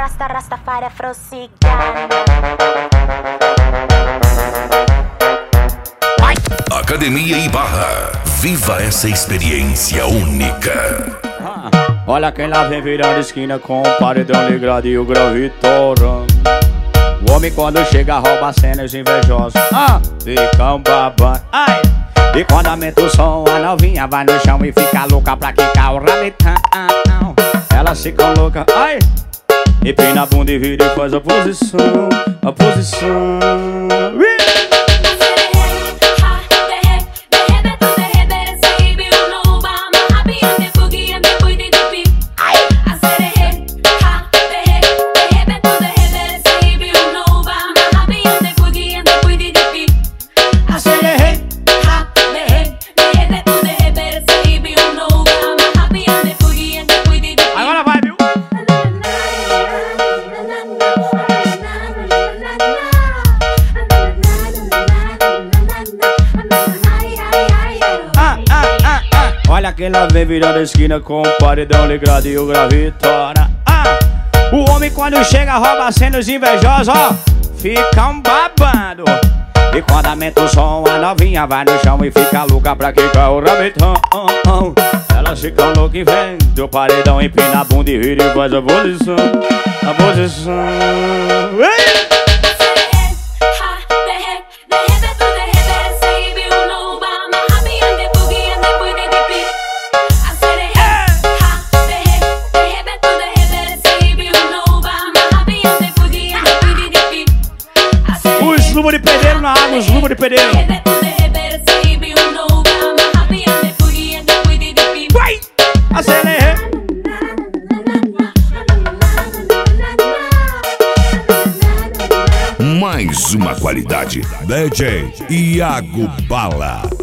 Rastafari Frossigana. Academia Ibarra. Viva essa experiência única. Olha quem lá vem virando esquina com o paredão ligado e o grave torando. O homem quando chega rouba cenas invejosos. Ficam babando. Ai! E quando aumenta o som, a novinha vai no chão e fica louca pra quicar o rabetão. Elas ficam loucas, ai! Empina a bunda e vira e faz a posição. A posição. Olha quem lá vem virando a esquina com o paredão ligado e o grave tora. O homem quando chega rouba cenas invejosos, ficam babando. E quando aumenta o som, a novinha vai no chão e fica louca pra quicar o rabetão. Elas ficam loucas e vem do paredão, empina a bunda e vira e faz a posição. A posição. Os luvos de pedreiro na água, os luvos de pedreiro. Vai! Acelera! Mais uma qualidade. DJ Iago Bala.